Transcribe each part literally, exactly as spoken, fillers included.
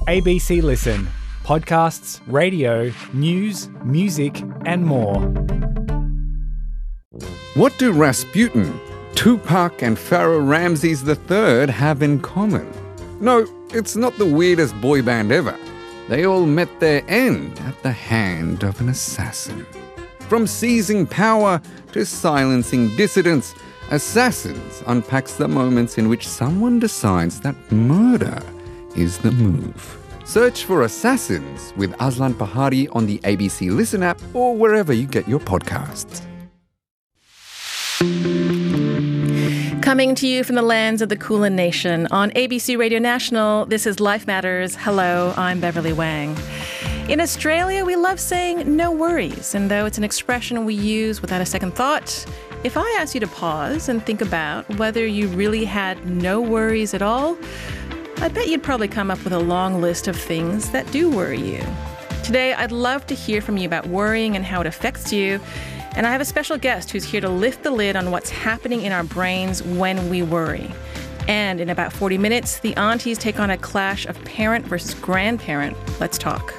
A B C Listen. Podcasts, radio, news, music and more. What do Rasputin, Tupac and Pharaoh Ramses the third have in common? No, it's not the weirdest boy band ever. They all met their end at the hand of an assassin. From seizing power to silencing dissidents, Assassins unpacks the moments in which someone decides that murder is the move. Search for Assassins with Aslan Pahari on the A B C Listen app or wherever you get your podcasts. Coming to you from the lands of the Kulin Nation on A B C Radio National, this is Life Matters. Hello, I'm Beverly Wang. In Australia, we love saying no worries, and though it's an expression we use without a second thought, if I asked you to pause and think about whether you really had no worries at all, I bet you'd probably come up with a long list of things that do worry you. Today, I'd love to hear from you about worrying and how it affects you. And I have a special guest who's here to lift the lid on what's happening in our brains when we worry. And in about forty minutes, the aunties take on a clash of parent versus grandparent. Let's talk.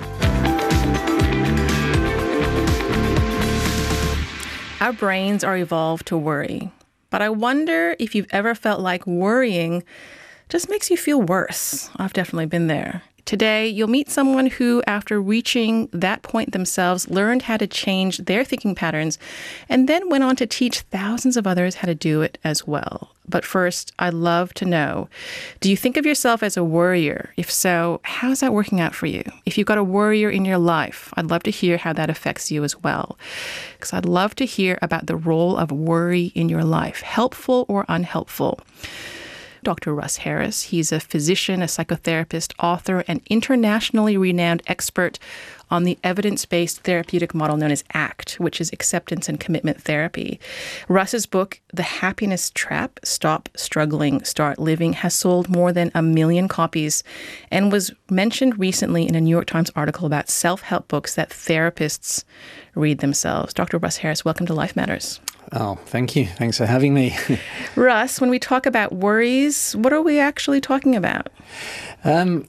Our brains are evolved to worry. But I wonder if you've ever felt like worrying just makes you feel worse. I've definitely been there. Today, you'll meet someone who, after reaching that point themselves, learned how to change their thinking patterns and then went on to teach thousands of others how to do it as well. But first, I'd love to know, do you think of yourself as a worrier? If so, how's that working out for you? If you've got a worrier in your life, I'd love to hear how that affects you as well. Because I'd love to hear about the role of worry in your life, helpful or unhelpful. Doctor Russ Harris. He's a physician, a psychotherapist, author, and internationally renowned expert on the evidence-based therapeutic model known as ACT, which is acceptance and commitment therapy. Russ's book, The Happiness Trap, Stop Struggling, Start Living, has sold more than a million copies and was mentioned recently in a New York Times article about self-help books that therapists read themselves. Doctor Russ Harris, welcome to Life Matters. Oh, thank you. Thanks for having me. Russ, when we talk about worries, what are we actually talking about? Um,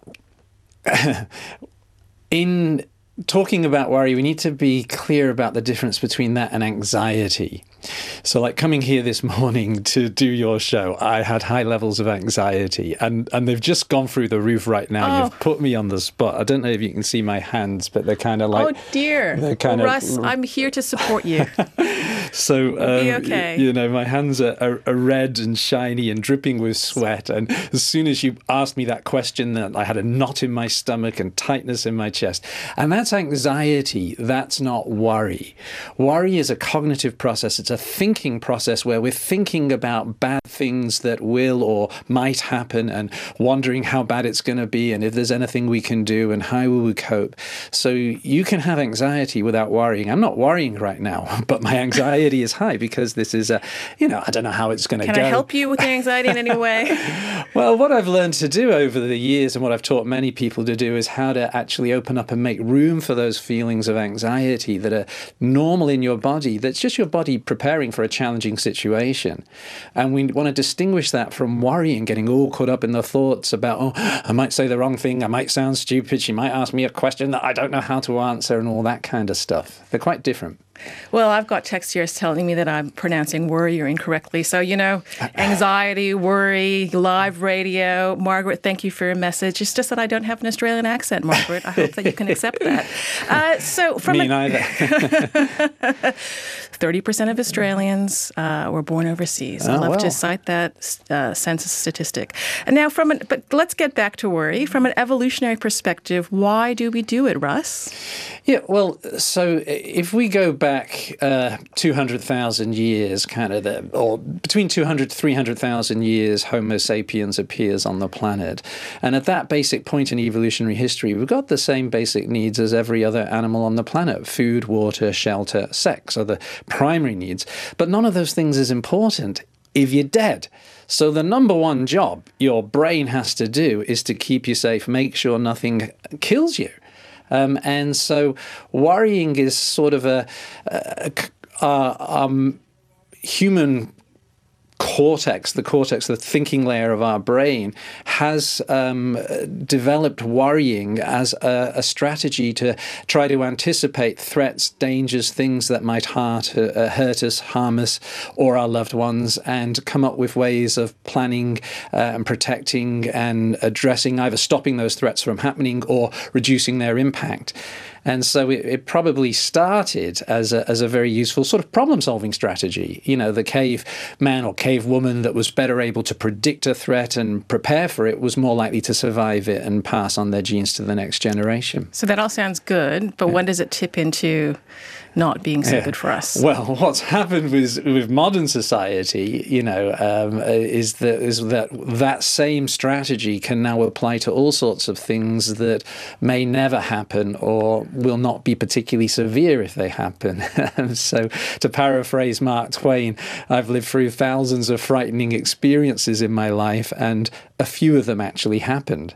in talking about worry, we need to be clear about the difference between that and anxiety. So like coming here this morning to do your show, I had high levels of anxiety and, and they've just gone through the roof right now. Oh. You've put me on the spot. I don't know if you can see my hands, but they're kind of like... Oh, dear. They're kind well, of, Russ, I'm here to support you. So, um, be okay. you know, my hands are, are, are red and shiny and dripping with sweat. And as soon as you asked me that question, that I had a knot in my stomach and tightness in my chest. And that's anxiety. That's not worry. Worry is a cognitive process. It's a thinking process where we're thinking about bad things that will or might happen and wondering how bad it's going to be and if there's anything we can do and how we would cope. So you can have anxiety without worrying. I'm not worrying right now, but my anxiety is high because this is a, you know, I don't know how it's going to go. Can I help you with your anxiety in any way? Well, what I've learned to do over the years and what I've taught many people to do is how to actually open up and make room for those feelings of anxiety that are normal in your body. That's just your body preparing for a challenging situation. And we want to distinguish that from worrying, getting all caught up in the thoughts about, oh, I might say the wrong thing, I might sound stupid, she might ask me a question that I don't know how to answer and all that kind of stuff. They're quite different. Well, I've got text here telling me that I'm pronouncing worrier incorrectly. So, you know, anxiety, worry, live radio. Margaret, thank you for your message. It's just that I don't have an Australian accent, Margaret. I hope that you can accept that. Uh, so from me a, neither. thirty percent of Australians uh, were born overseas. I oh, love well. to cite that uh, census statistic. And now, from an, but let's get back to worry. From an evolutionary perspective, why do we do it, Russ? Yeah, well, so if we go back uh, two hundred thousand years, kind of, the, or between two hundred to three hundred thousand years, Homo sapiens appears on the planet. And at that basic point in evolutionary history, we've got the same basic needs as every other animal on the planet. Food, water, shelter, sex are the primary needs. But none of those things is important if you're dead. So the number one job your brain has to do is to keep you safe, make sure nothing kills you. Um, and so worrying is sort of a, a, a um, human cortex, the cortex, the thinking layer of our brain, has um, developed worrying as a, a strategy to try to anticipate threats, dangers, things that might hurt, uh, hurt us, harm us, or our loved ones, and come up with ways of planning uh, and protecting and addressing, either stopping those threats from happening or reducing their impact. And so it, it probably started as a, as a very useful sort of problem-solving strategy. You know, the caveman or cavewoman that was better able to predict a threat and prepare for it was more likely to survive it and pass on their genes to the next generation. So that all sounds good, but yeah. when does it tip into not being so yeah. good for us? Well, what's happened with with modern society, you know, um, is that is that that same strategy can now apply to all sorts of things that may never happen or will not be particularly severe if they happen. So, to paraphrase Mark Twain, I've lived through thousands of frightening experiences in my life, and a few of them actually happened.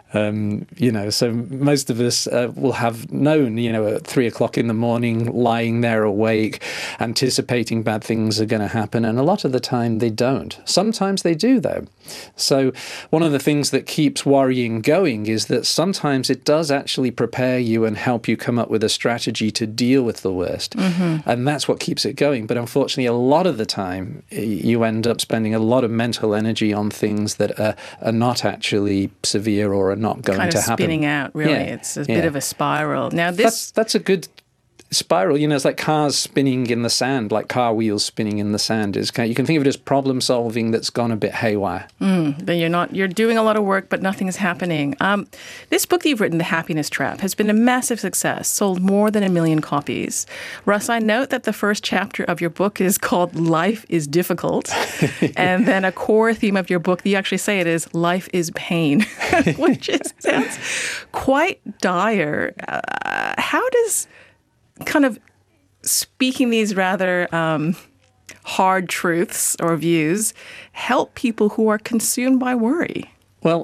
Um, you know, so most of us uh, will have known, you know, at three o'clock in the morning, lying there awake, anticipating bad things are going to happen. And a lot of the time they don't. Sometimes they do, though. So one of the things that keeps worrying going is that sometimes it does actually prepare you and help you come up with a strategy to deal with the worst. Mm-hmm. And that's what keeps it going. But unfortunately, a lot of the time, you end up spending a lot of mental energy on things that are, are not actually severe or are not going kind to of happen. Spinning out, really. Yeah, it's a yeah. bit of a spiral. Now, this that's, that's a good spiral. You know, it's like cars spinning in the sand, like car wheels spinning in the sand. Is kind of, you can think of it as problem solving that's gone a bit haywire. Mm, then you're not. You're doing a lot of work, but nothing is happening. Um, this book that you've written, The Happiness Trap, has been a massive success. Sold more than a million copies. Russ, I note that the first chapter of your book is called "Life is Difficult," and then a core theme of your book, you actually say it is "Life is Pain," which is, sounds quite dire. Uh, how does kind of speaking these rather um, hard truths or views help people who are consumed by worry? Well,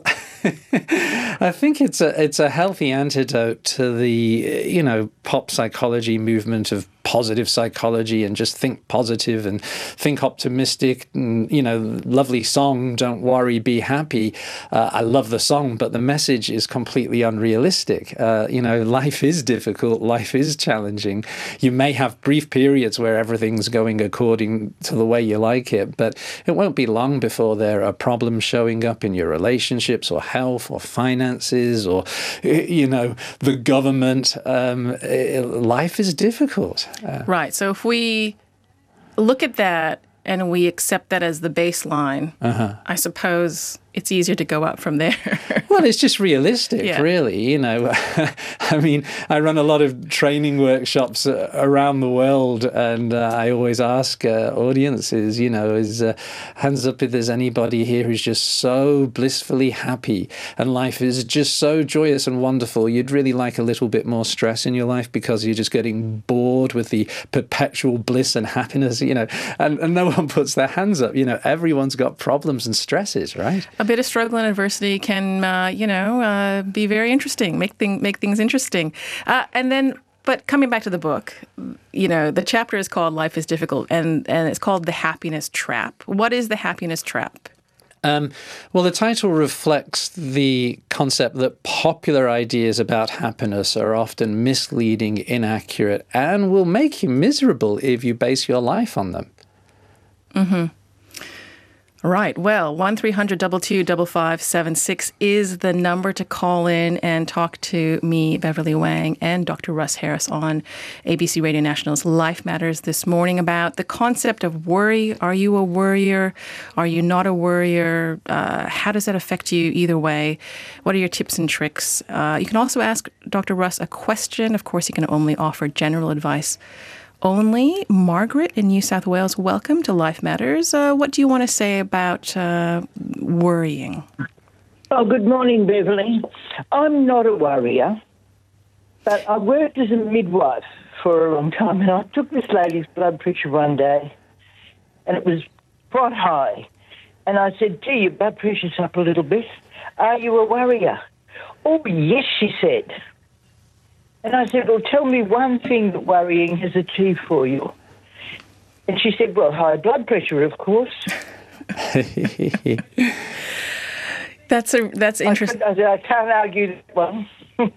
I think it's a it's a healthy antidote to the, you know, pop psychology movement of positive psychology and just think positive and think optimistic and, you know, lovely song, don't worry, be happy. Uh, I love the song, but the message is completely unrealistic. Uh, you know, life is difficult. Life is challenging. You may have brief periods where everything's going according to the way you like it, but it won't be long before there are problems showing up in your relationships or health or finances or, you know, the government. Um, life is difficult. Uh, right. So if we look at that and we accept that as the baseline, uh-huh. I suppose it's easier to go up from there. Well, it's just realistic, yeah. really. You know, I mean, I run a lot of training workshops around the world, and uh, I always ask uh, audiences, you know, is uh, hands up if there's anybody here who's just so blissfully happy and life is just so joyous and wonderful. You'd really like a little bit more stress in your life because you're just getting bored with the perpetual bliss and happiness, you know, and, and no one puts their hands up. You know, everyone's got problems and stresses, right? A bit of struggle and adversity can, uh, you know, uh, be very interesting, make, thing, make things interesting. Uh, and then, but coming back to the book, you know, the chapter is called Life is Difficult, and, and it's called The Happiness Trap. What is the happiness trap? Um, well, the title reflects the concept that popular ideas about happiness are often misleading, inaccurate, and will make you miserable if you base your life on them. Mm-hmm. Right. Well, one three hundred two two five five seven six is the number to call in and talk to me, Beverly Wang, and Doctor Russ Harris on A B C Radio National's Life Matters this morning about the concept of worry. Are you a worrier? Are you not a worrier? Uh, how does that affect you either way? What are your tips and tricks? Uh, you can also ask Doctor Russ a question. Of course, you can only offer general advice only. Margaret in New South Wales, welcome to Life Matters. Uh, what do you want to say about uh, worrying? Oh, good morning, Beverly. I'm not a worrier, but I worked as a midwife for a long time, and I took this lady's blood pressure one day, and it was quite high. And I said, gee, your blood pressure's up a little bit. Are you a worrier? Oh, yes, she said. And I said, well, tell me one thing that worrying has achieved for you. And she said, well, high blood pressure, of course. That's a that's interesting. I, I can't argue that one. Well,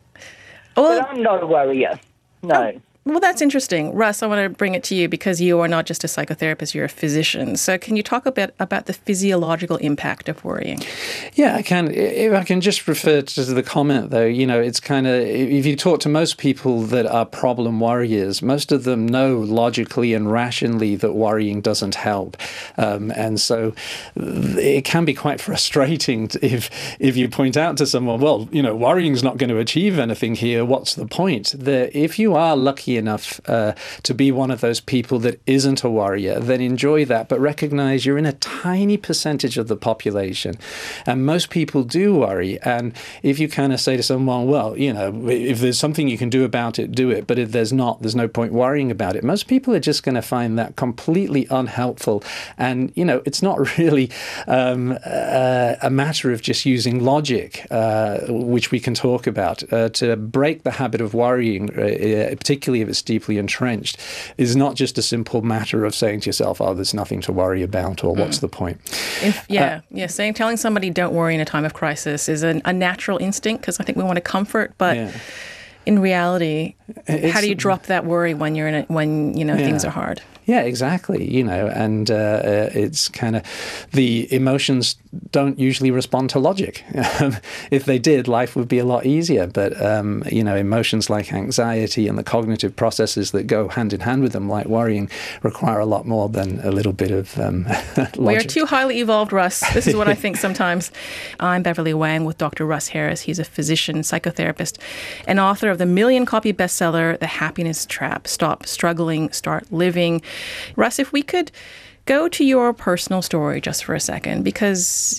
But I'm not a worrier. No. Well, that's interesting. Russ, I want to bring it to you because you are not just a psychotherapist, you're a physician. So can you talk a bit about the physiological impact of worrying? Yeah, I can. If I can just refer to the comment, though, you know, it's kind of, if you talk to most people that are problem worriers, most of them know logically and rationally that worrying doesn't help. Um, and so it can be quite frustrating if if you point out to someone, well, you know, worrying's not going to achieve anything here. What's the point? The, if you are lucky enough uh, to be one of those people that isn't a worrier, then enjoy that, but recognize you're in a tiny percentage of the population. And most people do worry. And if you kind of say to someone, well, you know, if there's something you can do about it, do it. But if there's not, there's no point worrying about it. Most people are just going to find that completely unhelpful. And, you know, it's not really um, uh, a matter of just using logic, uh, which we can talk about, uh, to break the habit of worrying, uh, particularly if it's deeply entrenched, is not just a simple matter of saying to yourself, oh, there's nothing to worry about, or what's mm. the point? If, yeah, uh, yeah. Saying, telling somebody don't worry in a time of crisis is an, a natural instinct because I think we want to comfort, but yeah. in reality, it's, how do you drop that worry when you're in a, when you know yeah. things are hard? Yeah, exactly. You know, and uh, it's kind of, the emotions don't usually respond to logic. If they did, life would be a lot easier. But, um, you know, emotions like anxiety and the cognitive processes that go hand in hand with them, like worrying, require a lot more than a little bit of um, logic. We are too highly evolved, Russ. This is what I think sometimes. I'm Beverly Wang with Doctor Russ Harris. He's a physician, psychotherapist, and author of the million-copy bestseller, The Happiness Trap: Stop Struggling, Start Living. Russ, if we could go to your personal story just for a second, because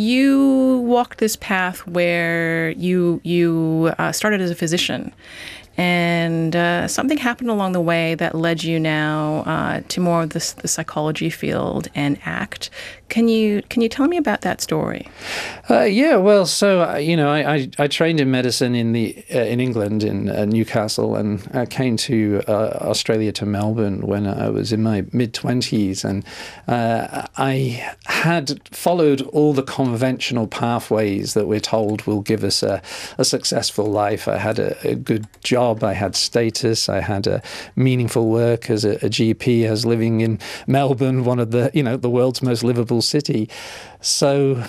you walked this path where you you uh, started as a physician, and uh, something happened along the way that led you now uh, to more of this, the psychology field and ACT. Can you can you tell me about that story? Uh, yeah, well, so uh, you know, I, I, I trained in medicine in the uh, in England in uh, Newcastle, and I came to uh, Australia, to Melbourne, when I was in my mid twenties, and uh, I had followed all the conventional pathways that we're told will give us a, a successful life. I had a, a good job, I had status, I had a meaningful work as a, a G P. I was living in Melbourne, one of the you know the world's most livable city. So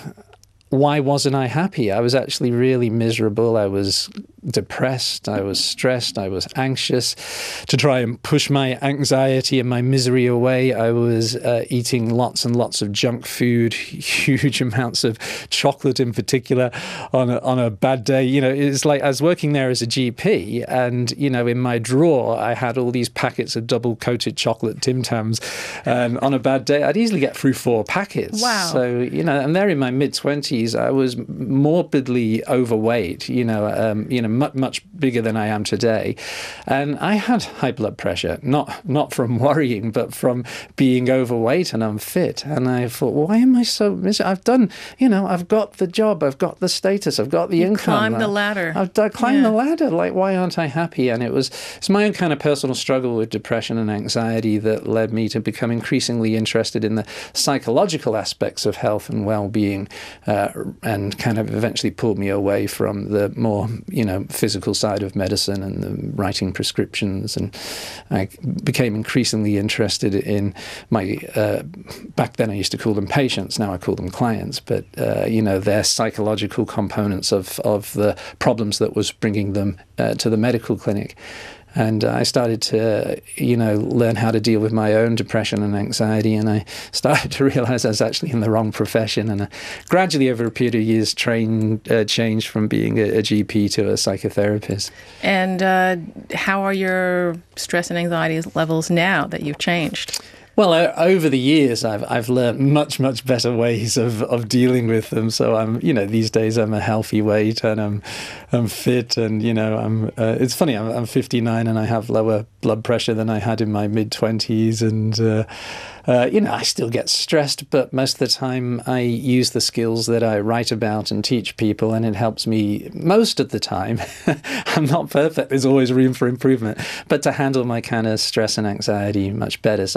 why wasn't I happy? I was actually really miserable. I was depressed. I was stressed. I was anxious. To try and push my anxiety and my misery away, I was uh, eating lots and lots of junk food, huge amounts of chocolate in particular on a, on a bad day. You know, it's like I was working there as a G P, and, you know, in my drawer, I had all these packets of double-coated chocolate Tim Tams. And on a bad day, I'd easily get through four packets. Wow. So, you know, and there in my mid-twenties, I was morbidly overweight, you know, um, you know, much, much bigger than I am today. And I had high blood pressure, not not from worrying, but from being overweight and unfit. And I thought, why am I so miserable? I've done, you know, I've got the job, I've got the status, I've got the you income. Climbed the ladder. I've, I've climbed yeah. the ladder. Like, why aren't I happy? And it was it's my own kind of personal struggle with depression and anxiety that led me to become increasingly interested in the psychological aspects of health and well-being, uh, and kind of eventually pulled me away from the more, you know, physical side of medicine and the writing prescriptions. And I became increasingly interested in my, uh, back then I used to call them patients, now I call them clients, but, uh, you know, their psychological components of, of the problems that was bringing them uh, to the medical clinic. And I started to, you know, learn how to deal with my own depression and anxiety. And I started to realize I was actually in the wrong profession. And I gradually, over a period of years, trained, uh, changed from being a, a G P to a psychotherapist. And uh, how are your stress and anxiety levels now that you've changed? Well, uh, over the years, I've I've learned much much better ways of, of dealing with them. So I'm, you know, these days I'm a healthy weight and I'm I'm fit, and you know I'm. Uh, it's funny, I'm, I'm fifty-nine and I have lower blood pressure than I had in my mid twenties, and uh, uh, you know I still get stressed, but most of the time I use the skills that I write about and teach people, and it helps me most of the time. I'm not perfect. There's always room for improvement, but to handle my kind of stress and anxiety much better. So I'm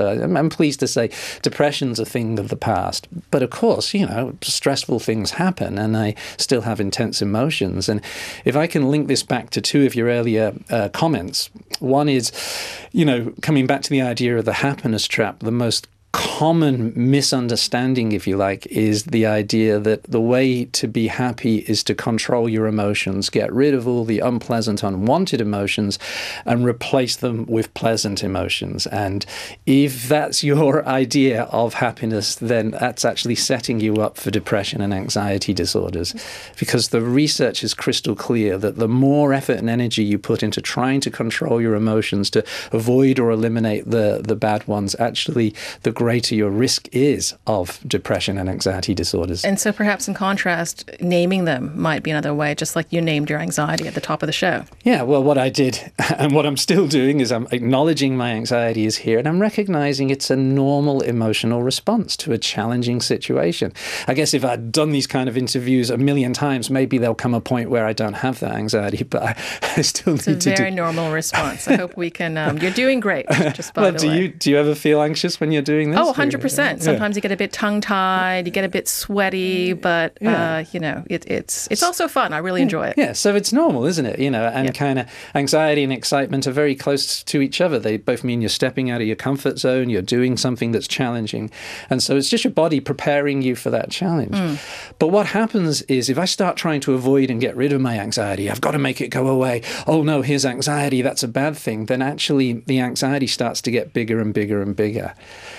I'm pleased to say depression's a thing of the past. But of course, you know, stressful things happen and I still have intense emotions. And if I can link this back to two of your earlier uh, comments, one is, you know, coming back to the idea of the happiness trap, the most common misunderstanding, if you like, is the idea that the way to be happy is to control your emotions, get rid of all the unpleasant, unwanted emotions, and replace them with pleasant emotions. And if that's your idea of happiness, then that's actually setting you up for depression and anxiety disorders. Because the research is crystal clear that the more effort and energy you put into trying to control your emotions, to avoid or eliminate the, the bad ones, actually the greater your risk is of depression and anxiety disorders. And so perhaps in contrast, naming them might be another way, just like you named your anxiety at the top of the show. Yeah, well, what I did and what I'm still doing is I'm acknowledging my anxiety is here and I'm recognizing it's a normal emotional response to a challenging situation. I guess if I'd done these kind of interviews a million times, maybe there'll come a point where I don't have that anxiety, but I, I still it's need to do... It's a very normal response. I hope we can... Um, you're doing great, just by well, the do way. You, do you ever feel anxious when you're doing this? Oh, one hundred percent. Yeah. Sometimes you get a bit tongue-tied, you get a bit sweaty, but, yeah. uh, you know, it, it's it's also fun. I really enjoy it. Yeah, so it's normal, isn't it? You know, and Yep. kind of anxiety and excitement are very close to each other. They both mean you're stepping out of your comfort zone, you're doing something that's challenging. And so it's just your body preparing you for that challenge. Mm. But what happens is if I start trying to avoid and get rid of my anxiety, I've got to make it go away. Oh, no, here's anxiety. That's a bad thing. Then actually the anxiety starts to get bigger and bigger and bigger.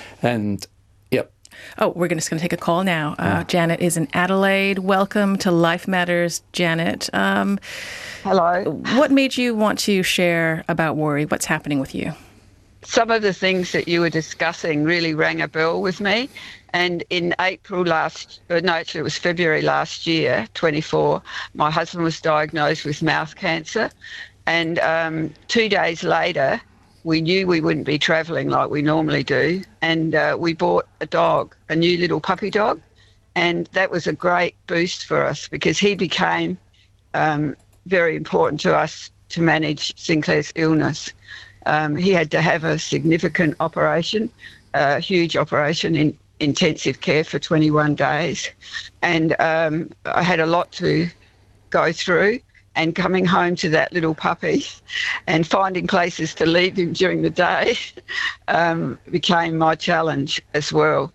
And yep. Oh, we're just going to take a call now. Uh, yeah. Janet is in Adelaide. Welcome to Life Matters, Janet. Um, Hello. What made you want to share about worry? What's happening with you? Some of the things that you were discussing really rang a bell with me. And in April last, no, actually it was February last year, twenty-four, my husband was diagnosed with mouth cancer. And um, two days later, we knew we wouldn't be travelling like we normally do, and uh, we bought a dog, a new little puppy dog, and that was a great boost for us because he became um, very important to us to manage Sinclair's illness. Um, he had to have a significant operation, a huge operation in intensive care for twenty-one days, and um, I had a lot to go through. And coming home to that little puppy and finding places to leave him during the day um, became my challenge as well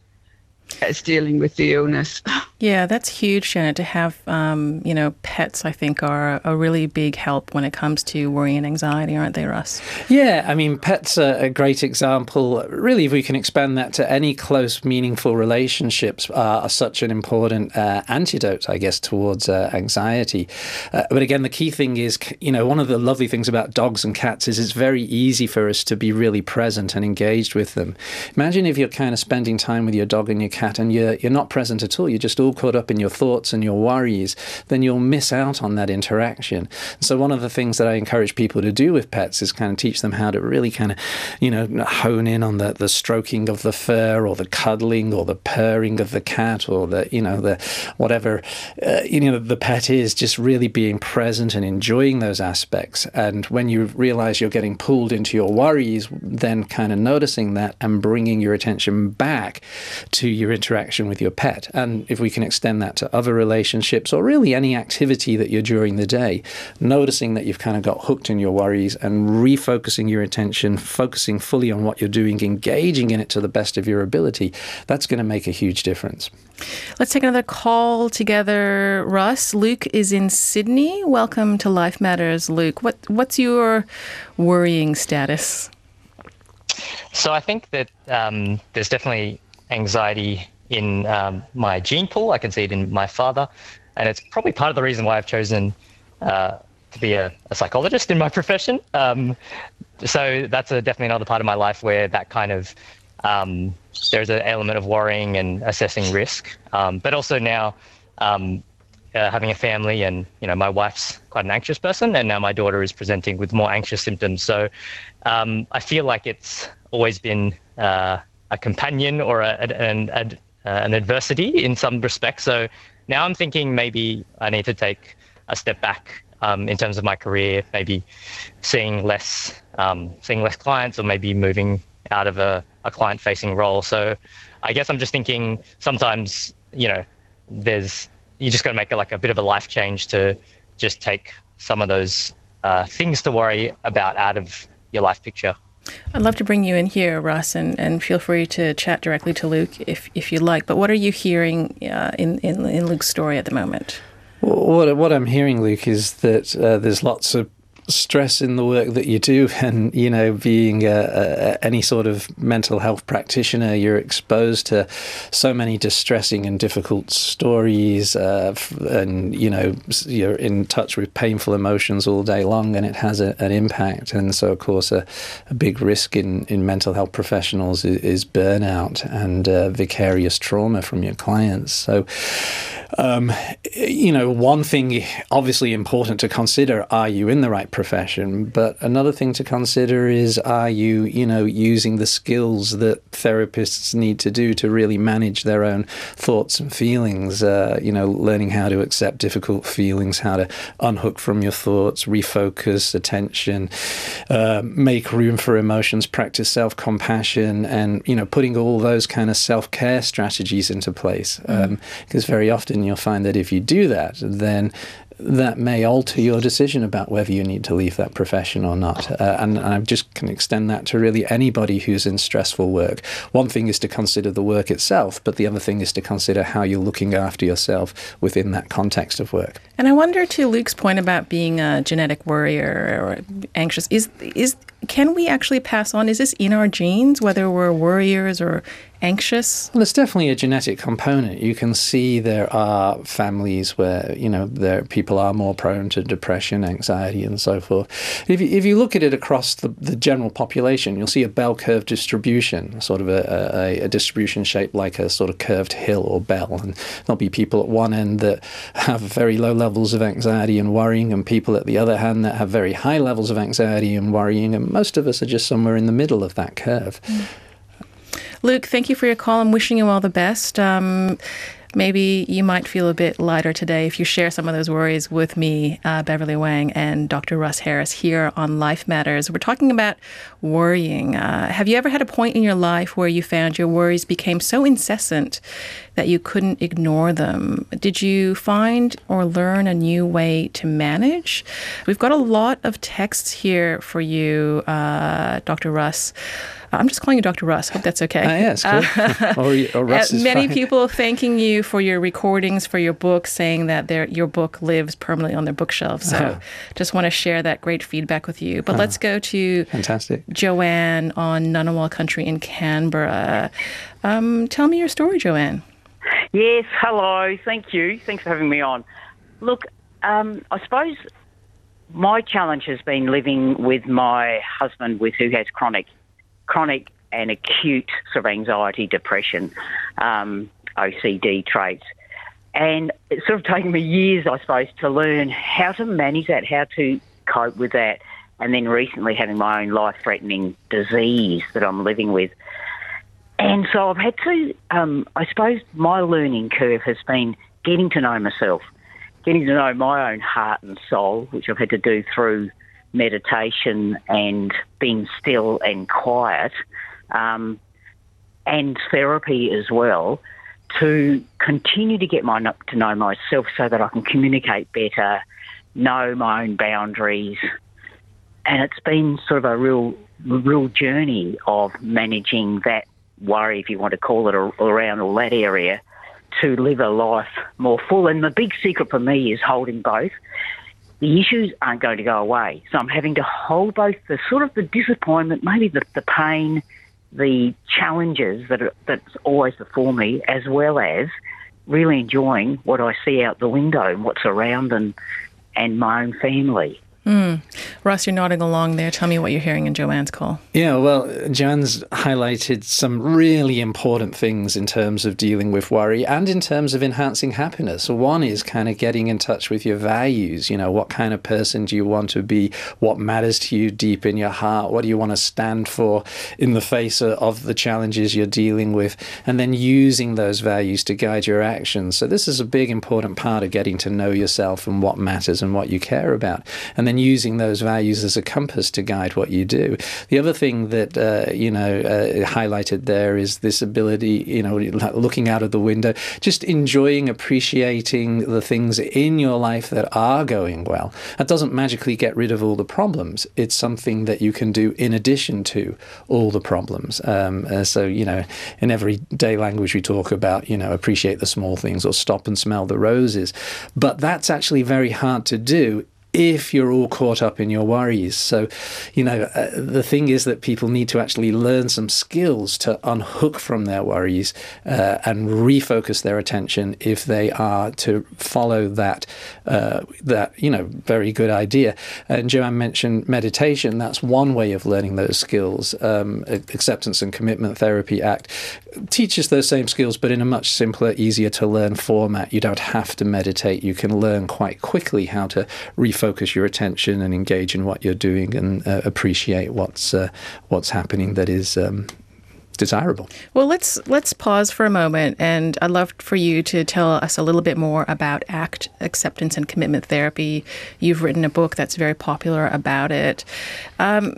as dealing with the illness. Yeah, that's huge, Janet, to have, um, you know, pets, I think, are a really big help when it comes to worry and anxiety, aren't they, Russ? Yeah, I mean, pets are a great example. Really, if we can expand that to any close, meaningful relationships are such an important uh, antidote, I guess, towards uh, anxiety. Uh, but again, the key thing is, you know, one of the lovely things about dogs and cats is it's very easy for us to be really present and engaged with them. Imagine if you're kind of spending time with your dog and your cat and you're, you're not present at all, you're just all caught up in your thoughts and your worries, then you'll miss out on that interaction. So one of the things that I encourage people to do with pets is kind of teach them how to really kind of, you know, hone in on the, the stroking of the fur or the cuddling or the purring of the cat or the, you know, the whatever, uh, you know, the pet is, just really being present and enjoying those aspects. And when you realize you're getting pulled into your worries, then kind of noticing that and bringing your attention back to your interaction with your pet. And if we can extend that to other relationships or really any activity that you're during the day, noticing that you've kind of got hooked in your worries and refocusing your attention, focusing fully on what you're doing, engaging in it to the best of your ability, that's going to make a huge difference. Let's take another call together, Russ. Luke is in Sydney. Welcome to Life Matters, Luke. What What's your worrying status? So I think that um, there's definitely anxiety in um, my gene pool. I can see it in my father, and it's probably part of the reason why I've chosen uh, to be a, a psychologist in my profession. Um, so that's a, definitely another part of my life where that kind of um, there's an element of worrying and assessing risk, um, but also now um, uh, having a family, and you know, my wife's quite an anxious person, and now my daughter is presenting with more anxious symptoms. So um, I feel like it's always been uh, a companion or a, an, a, Uh, an adversity in some respects. So now I'm thinking maybe I need to take a step back um, in terms of my career, maybe seeing less, um, seeing less clients, or maybe moving out of a, a client-facing role. So I guess I'm just thinking sometimes, you know, there's you just got to make it like a bit of a life change to just take some of those uh, things to worry about out of your life picture. I'd love to bring you in here, Russ, and, and feel free to chat directly to Luke if, if you'd like. But what are you hearing uh, in, in in Luke's story at the moment? What what I'm hearing, Luke, is that uh, there's lots of stress in the work that you do, and you know, being a, a, any sort of mental health practitioner, you're exposed to so many distressing and difficult stories, uh, and you know, you're in touch with painful emotions all day long, and it has a, an impact. And so, of course, a, a big risk in, in mental health professionals is, is burnout and uh, vicarious trauma from your clients. So, um, you know, one thing obviously important to consider: are you in the right profession? But another thing to consider is, are you, you know, using the skills that therapists need to do to really manage their own thoughts and feelings? Uh, you know, learning how to accept difficult feelings, how to unhook from your thoughts, refocus attention, uh, make room for emotions, practice self-compassion, and, you know, putting all those kind of self-care strategies into place. Mm. Um, because very often you'll find that if you do that, then that may alter your decision about whether you need to leave that profession or not. Uh, and, and I just can extend that to really anybody who's in stressful work. One thing is to consider the work itself, but the other thing is to consider how you're looking after yourself within that context of work. And I wonder, to Luke's point about being a genetic worrier or anxious, is is can we actually pass on? Is this in our genes, whether we're worriers or anxious? Well, there's definitely a genetic component. You can see there are families where, you know, there people are more prone to depression, anxiety, and so forth. If you, if you look at it across the, the general population, you'll see a bell curve distribution, sort of a, a, a distribution shaped like a sort of curved hill or bell. And there'll be people at one end that have very low levels of anxiety and worrying, and people at the other hand that have very high levels of anxiety and worrying. And most of us are just somewhere in the middle of that curve. Mm. Luke, thank you for your call. I'm wishing you all the best. Um, maybe you might feel a bit lighter today if you share some of those worries with me, uh, Beverly Wang, and Doctor Russ Harris here on Life Matters. We're talking about worrying. Uh, have you ever had a point in your life where you found your worries became so incessant that you couldn't ignore them? Did you find or learn a new way to manage? We've got a lot of texts here for you, uh, Doctor Russ. I'm just calling you Doctor Russ. Hope that's okay. Ah, yes, cool. or, or Russ is Many fine. people thanking you for your recordings, for your book, saying that your book lives permanently on their bookshelf. So uh-huh. just want to share that great feedback with you. But uh-huh. let's go to Fantastic. Joanne on Ngunnawal Country in Canberra. Um, tell me your story, Joanne. Yes, hello. Thank you. Thanks for having me on. Look, um, I suppose my challenge has been living with my husband with who has chronic chronic and acute sort of anxiety, depression, um, O C D traits. And it's sort of taken me years, I suppose, to learn how to manage that, how to cope with that. And then recently having my own life-threatening disease that I'm living with. And so I've had to, um, I suppose my learning curve has been getting to know myself, getting to know my own heart and soul, which I've had to do through meditation and being still and quiet, um, and therapy as well, to continue to get my to know myself so that I can communicate better, know my own boundaries. And it's been sort of a real, real journey of managing that worry, if you want to call it, around all that area, to live a life more full. And the big secret for me is holding both. The issues aren't going to go away. So I'm having to hold both the sort of the disappointment, maybe the, the pain, the challenges that are, that's always before me, as well as really enjoying what I see out the window and what's around and, and my own family. Mm. Russ, you're nodding along there. Tell me what you're hearing in Joanne's call. Yeah, well, Joanne's highlighted some really important things in terms of dealing with worry and in terms of enhancing happiness. So one is kind of getting in touch with your values. You know, what kind of person do you want to be? What matters to you deep in your heart? What do you want to stand for in the face of the challenges you're dealing with? And then using those values to guide your actions. So this is a big important part of getting to know yourself and what matters and what you care about. And then using those those values as a compass to guide what you do. The other thing that, uh, you know, uh, highlighted there is this ability, you know, looking out of the window, just enjoying, appreciating the things in your life that are going well. That doesn't magically get rid of all the problems. It's something that you can do in addition to all the problems. Um, uh, so, you know, in everyday language we talk about, you know, appreciate the small things or stop and smell the roses. But that's actually very hard to do if you're all caught up in your worries. So, you know, uh, the thing is that people need to actually learn some skills to unhook from their worries uh, and refocus their attention if they are to follow that, uh, that, you know, very good idea. And Joanne mentioned meditation. That's one way of learning those skills. Um, Acceptance and Commitment Therapy Act teaches those same skills, but in a much simpler, easier to learn format. You don't have to meditate. You can learn quite quickly how to refocus focus your attention and engage in what you're doing and uh, appreciate what's uh, what's happening that is um, desirable. Well, let's let's pause for a moment, and I'd love for you to tell us a little bit more about ACT, Acceptance and Commitment Therapy. You've written a book that's very popular about it. Um,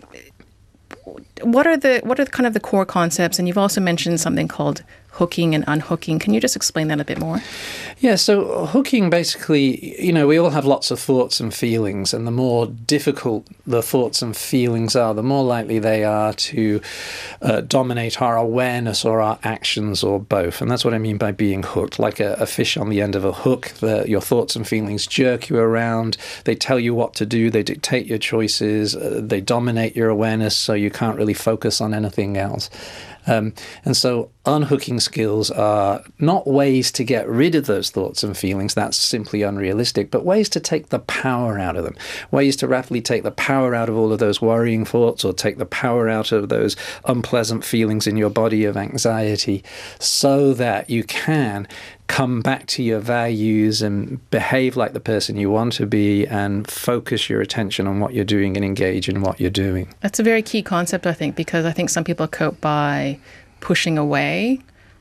what are the what are kind of the core concepts? And you've also mentioned something called hooking and unhooking. Can you just explain that a bit more? Yeah, so hooking basically, you know, we all have lots of thoughts and feelings, and the more difficult the thoughts and feelings are, the more likely they are to uh, dominate our awareness or our actions or both. And that's what I mean by being hooked, like a, a fish on the end of a hook. The, your thoughts and feelings jerk you around. They tell you what to do. They dictate your choices. Uh, they dominate your awareness, so you can't really focus on anything else. Um, and so unhooking skills are not ways to get rid of those thoughts and feelings. That's simply unrealistic, but ways to take the power out of them, ways to rapidly take the power out of all of those worrying thoughts or take the power out of those unpleasant feelings in your body of anxiety so that you can come back to your values and behave like the person you want to be and focus your attention on what you're doing and engage in what you're doing. That's a very key concept, I think, because I think some people cope by pushing away,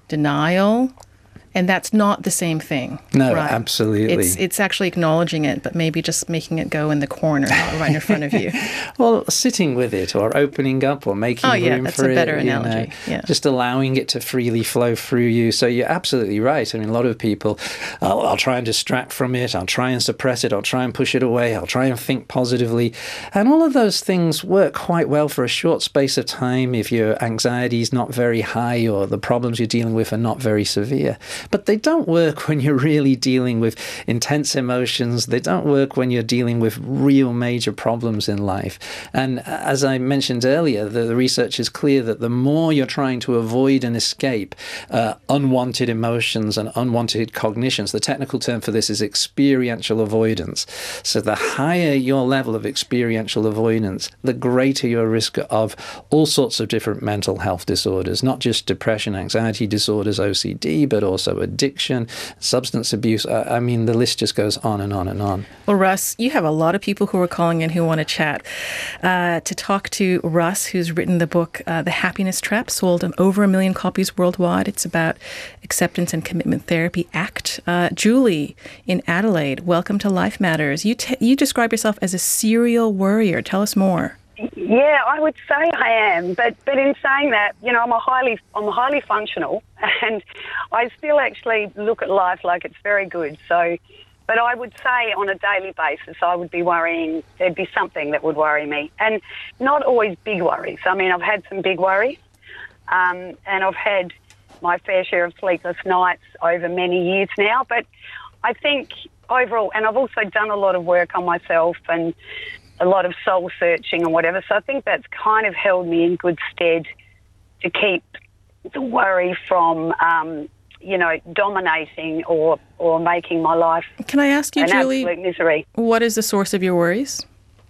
denial, and that's not the same thing. No, right? absolutely. It's it's actually acknowledging it, but maybe just making it go in the corner, not right in front of you. Well, sitting with it or opening up or making oh, yeah, room that's for a better it. analogy. You know, yeah. Just allowing it to freely flow through you. So you're absolutely right. I mean, a lot of people, I'll, I'll try and distract from it. I'll try and suppress it. I'll try and push it away. I'll try and think positively. And all of those things work quite well for a short space of time if your anxiety is not very high or the problems you're dealing with are not very severe. But they don't work when you're really dealing with intense emotions. They don't work when you're dealing with real major problems in life. And as I mentioned earlier, the, the research is clear that the more you're trying to avoid and escape uh, unwanted emotions and unwanted cognitions, the technical term for this is experiential avoidance. So the higher your level of experiential avoidance, the greater your risk of all sorts of different mental health disorders, not just depression, anxiety disorders, O C D, but also addiction, substance abuse. I mean, the list just goes on and on and on. Well, Russ, you have a lot of people who are calling in who want to chat. Uh, to talk to Russ, who's written the book, uh, The Happiness Trap, sold over a million copies worldwide. It's about Acceptance and Commitment Therapy Act. Uh, Julie in Adelaide, welcome to Life Matters. You, t- you describe yourself as a serial worrier. Tell us more. Yeah, I would say I am, but but in saying that, you know, I'm a highly I'm a highly functional, and I still actually look at life like it's very good. So, but I would say on a daily basis, I would be worrying. There'd be something that would worry me, and not always big worries. I mean, I've had some big worries, um, and I've had my fair share of sleepless nights over many years now. But I think overall, and I've also done a lot of work on myself and a lot of soul searching and whatever. So I think that's kind of held me in good stead to keep the worry from, um, you know, dominating or, or making my life Can I ask you, an Julie, absolute misery. What is the source of your worries?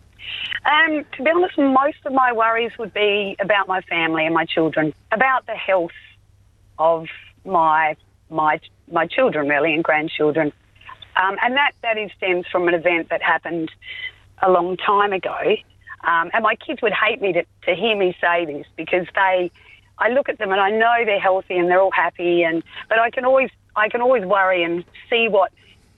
Um, to be honest, most of my worries would be about my family and my children, about the health of my my my children, really, and grandchildren. Um, and that, that is stems from an event that happened a long time ago, um, and my kids would hate me to, to hear me say this because they, I look at them and I know they're healthy and they're all happy, and but I can always I can always worry and see what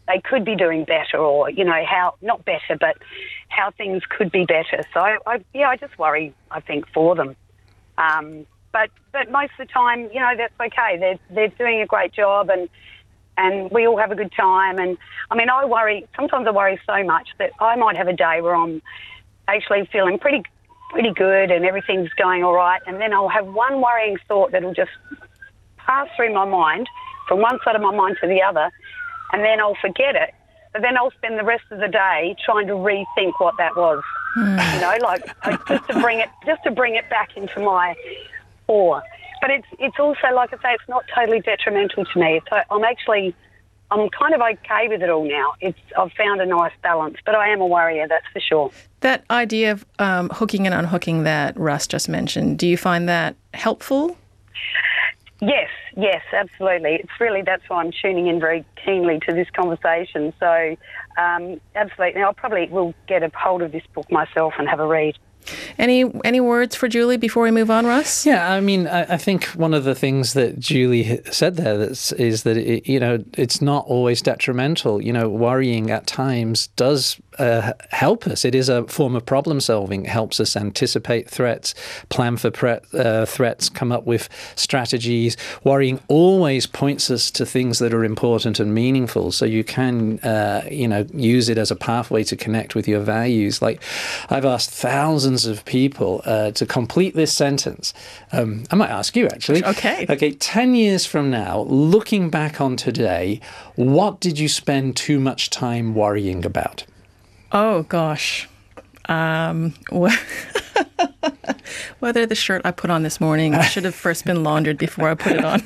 they could be doing better, or, you know, how, not better, but how things could be better. So, I, I yeah, I just worry, I think, for them. Um, but but most of the time, you know, that's okay. They're, they're doing a great job, and and we all have a good time. And, I mean, I worry, sometimes I worry so much that I might have a day where I'm actually feeling pretty pretty good and everything's going all right, and then I'll have one worrying thought that'll just pass through my mind from one side of my mind to the other, and then I'll forget it. But then I'll spend the rest of the day trying to rethink what that was. Mm. You know, like just to bring it, just to bring it back into my fore. But it's it's also, like I say, it's not totally detrimental to me. It's, I'm actually, I'm kind of okay with it all now. It's I've found a nice balance, but I am a worrier, that's for sure. That idea of um, hooking and unhooking that Russ just mentioned, do you find that helpful? Yes, yes, absolutely. It's really, that's why I'm tuning in very keenly to this conversation. So, um, absolutely. Now, I probably will get a hold of this book myself and have a read. Any any words for Julie before we move on, Russ? Yeah, I mean, I, I think one of the things that Julie said there that's, is that, it, you know, it's not always detrimental. You know, worrying at times does uh, help us. It is a form of problem solving. It helps us anticipate threats, plan for pre- uh, threats, come up with strategies. Worrying always points us to things that are important and meaningful. So you can, uh, you know, use it as a pathway to connect with your values. Like, I've asked thousands of people uh, to complete this sentence. Um, I might ask you, actually. Okay. Okay, ten years from now, looking back on today, what did you spend too much time worrying about? Oh, gosh. Um, whether the shirt I put on this morning should have first been laundered before I put it on.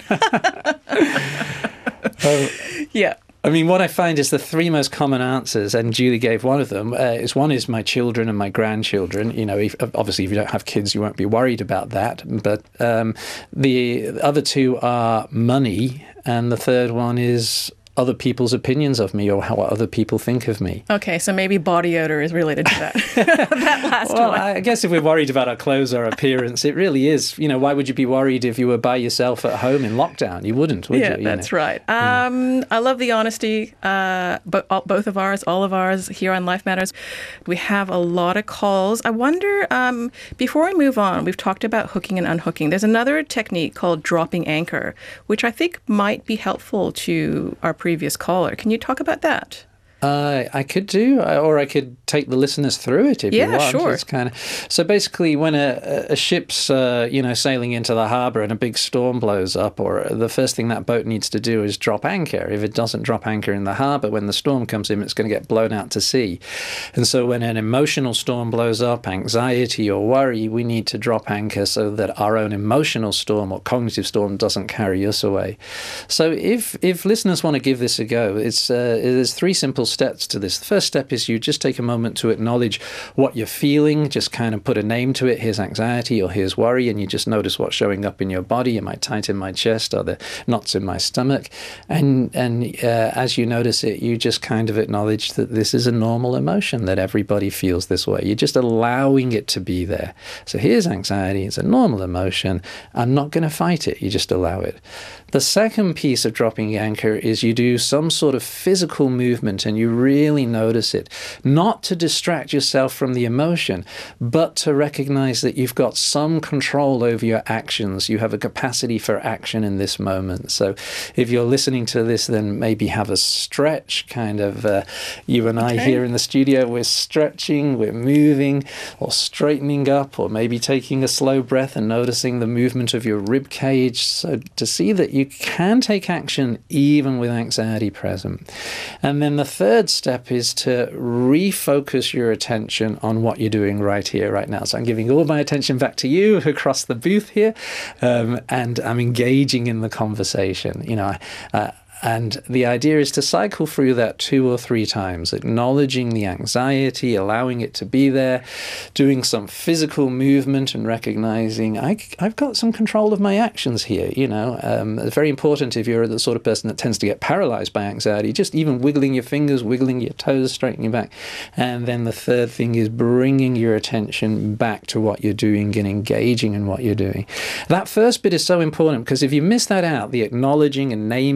um, yeah. I mean, what I find is the three most common answers, and Julie gave one of them, uh, is one is my children and my grandchildren. You know, if, obviously, if you don't have kids, you won't be worried about that. But um, the other two are money, and the third one is other people's opinions of me, or how other people think of me. Okay, so maybe body odor is related to that. that last well, one. I guess if we're worried about our clothes or appearance, it really is. You know, why would you be worried if you were by yourself at home in lockdown? You wouldn't, would yeah, you? you that's know? right. Um, yeah. I love the honesty, uh, but all, both of ours, all of ours here on Life Matters. We have a lot of calls. I wonder, um, before we move on, we've talked about hooking and unhooking. There's another technique called dropping anchor, which I think might be helpful to our previous caller. Can you talk about that? Uh, I could do, or I could take the listeners through it if yeah, you want. Sure. It's kind of so. Basically, when a, a ship's uh, you know sailing into the harbour and a big storm blows up, or the first thing that boat needs to do is drop anchor. If it doesn't drop anchor in the harbour, when the storm comes in, it's going to get blown out to sea. And so, when an emotional storm blows up, anxiety or worry, we need to drop anchor so that our own emotional storm or cognitive storm doesn't carry us away. So, if if listeners want to give this a go, it's uh, there's three simple steps to this. The first step is you just take a moment to acknowledge what you're feeling, just kind of put a name to it. Here's anxiety or here's worry, and you just notice what's showing up in your body. Am I tight in my chest? Are there knots in my stomach? And and uh, as you notice it, you just kind of acknowledge that this is a normal emotion, that everybody feels this way. You're just allowing it to be there. So here's anxiety. It's a normal emotion. I'm not going to fight it. You just allow it. The second piece of dropping anchor is you do some sort of physical movement and you really notice it, not to distract yourself from the emotion, but to recognize that you've got some control over your actions. You have a capacity for action in this moment. So if you're listening to this, then maybe have a stretch, kind of uh, you and I okay. here in the studio, we're stretching, we're moving or straightening up, or maybe taking a slow breath and noticing the movement of your rib cage. So to see that you can take action even with anxiety present. And then the third step is to refocus your attention on what you're doing right here, right now. So I'm giving all my attention back to you across the booth here, um, and I'm engaging in the conversation. You know, uh, and the idea is to cycle through that two or three times, acknowledging the anxiety, allowing it to be there, doing some physical movement and recognizing I, I've got some control of my actions here. You know, um, it's very important if you're the sort of person that tends to get paralyzed by anxiety, just even wiggling your fingers, wiggling your toes, straightening your back. And then the third thing is bringing your attention back to what you're doing and engaging in what you're doing. That first bit is so important because if you miss that out, the acknowledging and naming and allowing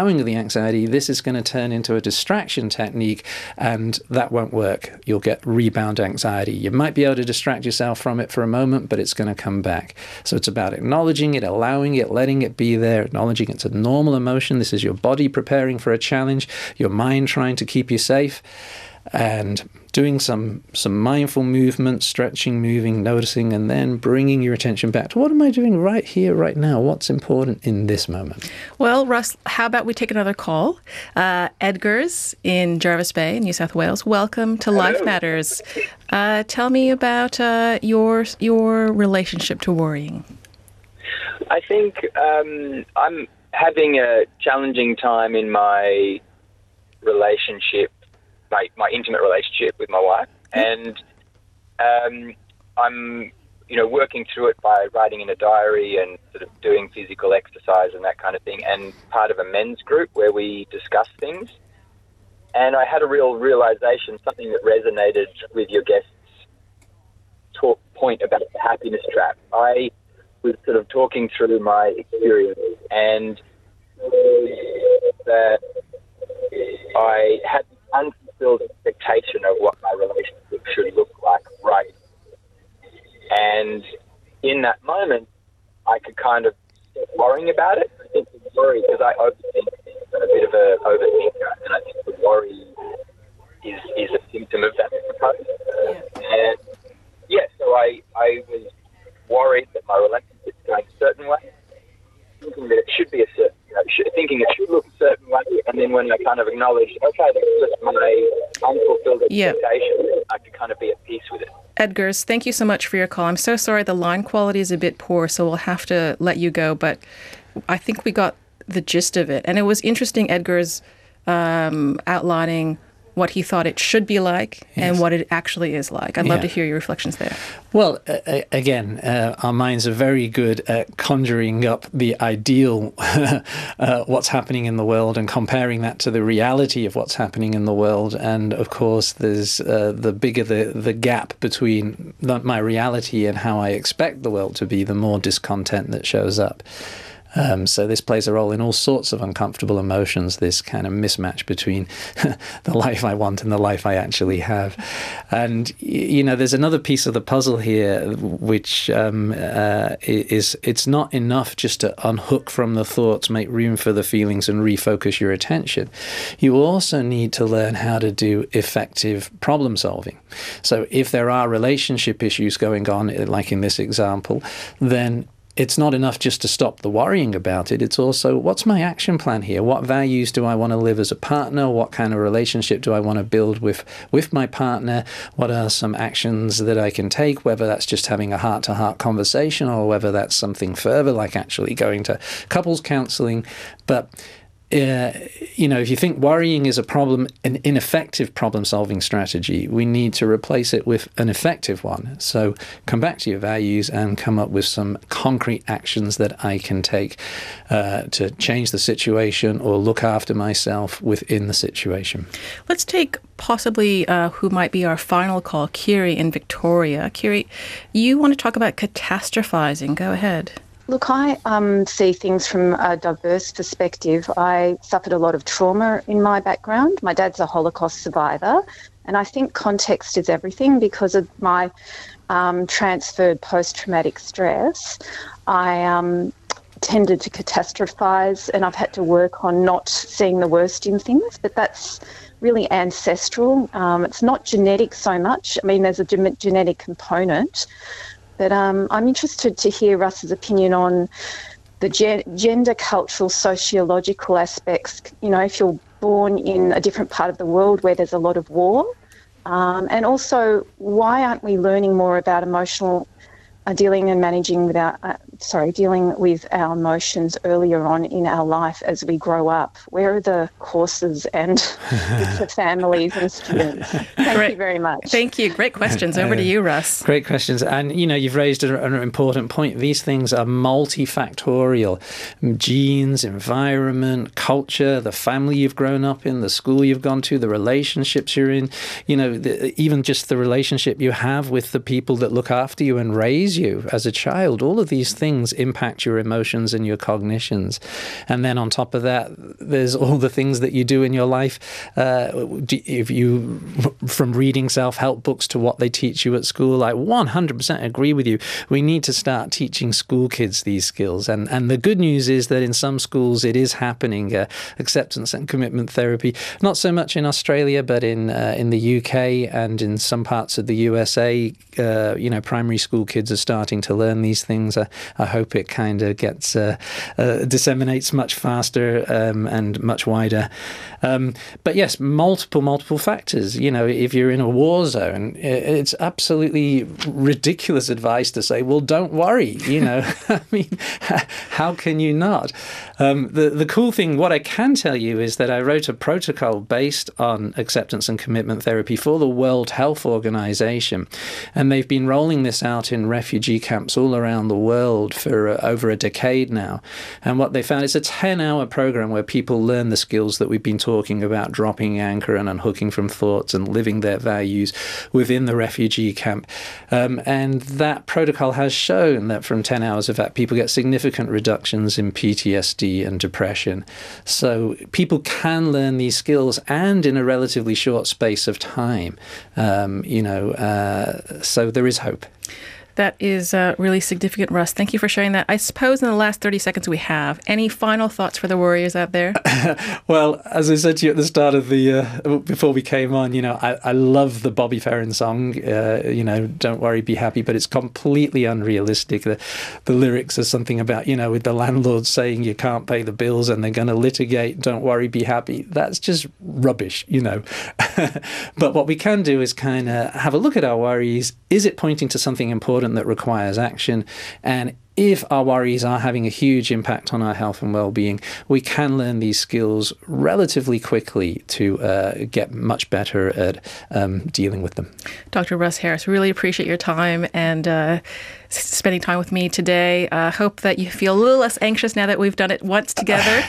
allowing the anxiety, this is going to turn into a distraction technique, and that won't work. You'll get rebound anxiety. You might be able to distract yourself from it for a moment, but it's going to come back. So it's about acknowledging it, allowing it, letting it be there, acknowledging it's a normal emotion. This is your body preparing for a challenge, your mind trying to keep you safe, and doing some some mindful movement, stretching, moving, noticing, and then bringing your attention back to what am I doing right here, right now? What's important in this moment? Well, Russ, how about we take another call? Uh, Edgar's in Jervis Bay, New South Wales. Welcome to Life Matters. Uh, tell me about uh, your your relationship to worrying. I think um, I'm having a challenging time in my relationship, my, my intimate relationship with my wife, and um, I'm, you know, working through it by writing in a diary and sort of doing physical exercise and that kind of thing, and part of a men's group where we discuss things. And I had a real realization, something that resonated with your guest's talk point about the happiness trap. I was sort of talking through my experience, and that I had an unfulfilled expectation of what my relationship should look like, right? And in that moment, I could kind of stop worrying about it. I think the worry, because I overthink, I'm a bit of an overthinker, and I think the worry is is a symptom of that, I suppose. Yeah. And yeah, so I, I was worried that my relationship is going a certain way, thinking that it should be a certain, you know, should, thinking it should look a certain way, and then when I kind of acknowledged, okay, that's just my unfulfilled expectation, yeah. I could kind of be at peace with it. Edgars, thank you so much for your call. I'm so sorry the line quality is a bit poor, so we'll have to let you go, but I think we got the gist of it. And it was interesting, Edgars um, outlining what he thought it should be like, yes, and what it actually is like. I'd love yeah. to hear your reflections there. Well, uh, again, uh, our minds are very good at conjuring up the ideal, uh, what's happening in the world, and comparing that to the reality of what's happening in the world. And of course, there's uh, the bigger the, the gap between the, my reality and how I expect the world to be, the more discontent that shows up. Um, so this plays a role in all sorts of uncomfortable emotions, this kind of mismatch between the life I want and the life I actually have. And, you know, there's another piece of the puzzle here, which um, uh, is it's not enough just to unhook from the thoughts, make room for the feelings and refocus your attention. You also need to learn how to do effective problem solving. So if there are relationship issues going on, like in this example, then it's not enough just to stop the worrying about it. It's also, what's my action plan here? What values do I want to live as a partner? What kind of relationship do I want to build with, with my partner? What are some actions that I can take, whether that's just having a heart-to-heart conversation or whether that's something further, like actually going to couples counseling. But Uh, you know, if you think worrying is a problem, an ineffective problem-solving strategy, we need to replace it with an effective one. So come back to your values and come up with some concrete actions that I can take uh, to change the situation or look after myself within the situation. Let's take possibly uh, who might be our final call, Kiri in Victoria. Kiri, you want to talk about catastrophizing. Go ahead. Look, I um, see things from a diverse perspective. I suffered a lot of trauma in my background. My dad's a Holocaust survivor, and I think context is everything. Because of my um, transferred post-traumatic stress, I um, tended to catastrophize, and I've had to work on not seeing the worst in things, but that's really ancestral. Um, it's not genetic so much. I mean, there's a ge- genetic component. But um, I'm interested to hear Russ's opinion on the gen- gender, cultural, sociological aspects. You know, if you're born in a different part of the world where there's a lot of war, um, and also why aren't we learning more about emotional uh, dealing and managing with our, uh, sorry, dealing with our emotions earlier on in our life as we grow up? Where are the courses and for families and students? Thank Great. you very much. Thank you. Great questions. Over to you, Russ. Great questions. And, you know, you've raised a, an important point. These things are multifactorial. Genes, environment, culture, the family you've grown up in, the school you've gone to, the relationships you're in, you know, the, even just the relationship you have with the people that look after you and raise you as a child. All of these things things impact your emotions and your cognitions. And then on top of that, there's all the things that you do in your life. Uh, if you, from reading self-help books to what they teach you at school, I one hundred percent agree with you. We need to start teaching school kids these skills. And, and the good news is that in some schools it is happening, uh, acceptance and commitment therapy, not so much in Australia, but in uh, in the U K and in some parts of the U S A, uh, you know, primary school kids are starting to learn these things. I, I hope it kind of gets, uh, uh, disseminates much faster um, and much wider. Um, but yes, multiple, multiple factors. You know, if you're in a war zone, it's absolutely ridiculous advice to say, well, don't worry, you know. I mean, how can you not? Um, the, the cool thing, what I can tell you is that I wrote a protocol based on acceptance and commitment therapy for the World Health Organization. And they've been rolling this out in refugee camps all around the world for uh, over a decade now. And what they found is a ten-hour program where people learn the skills that we've been talking about, dropping anchor and unhooking from thoughts and living their values within the refugee camp. Um, and that protocol has shown that from ten hours of that, people get significant reductions in P T S D and depression. So people can learn these skills and in a relatively short space of time. Um, you know, uh, so there is hope. That is uh, really significant, Russ. Thank you for sharing that. I suppose in the last thirty seconds we have, any final thoughts for the warriors out there? Well, as I said to you at the start of the, uh, before we came on, you know, I, I love the Bobby Farron song, uh, you know, Don't Worry, Be Happy, but it's completely unrealistic. The, the lyrics are something about, you know, with the landlord saying you can't pay the bills and they're going to litigate, don't worry, be happy. That's just rubbish, you know. But what we can do is kind of have a look at our worries. Is it pointing to something important that requires action? And if our worries are having a huge impact on our health and well-being, we can learn these skills relatively quickly to uh, get much better at um, dealing with them. Doctor Russ Harris, really appreciate your time and uh, spending time with me today. I uh, hope that you feel a little less anxious now that we've done it once together.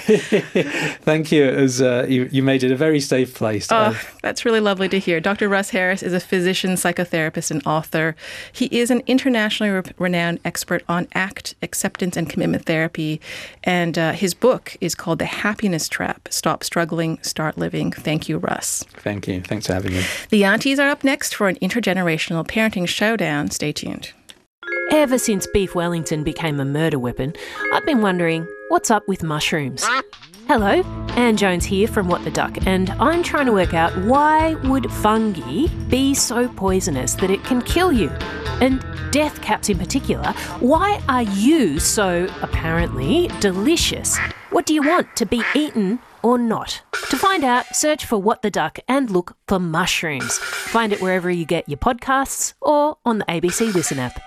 Thank you. It was, uh, you. You made it a very safe place. Oh, uh, that's really lovely to hear. Doctor Russ Harris is a physician, psychotherapist, and author. He is an internationally re- renowned expert on ACT, acceptance and commitment therapy, and uh, his book is called The Happiness Trap: Stop Struggling, Start Living. Thank you, Russ. Thank you. Thanks for having me. The aunties are up next for an intergenerational parenting showdown. Stay tuned. Ever since beef Wellington became a murder weapon, I've been wondering, what's up with mushrooms? Hello, Anne Jones here from What the Duck, and I'm trying to work out why would fungi be so poisonous that it can kill you? And death caps in particular, why are you so, apparently, delicious? What do you want, to be eaten or not? To find out, search for What the Duck and look for mushrooms. Find it wherever you get your podcasts or on the A B C Listen app.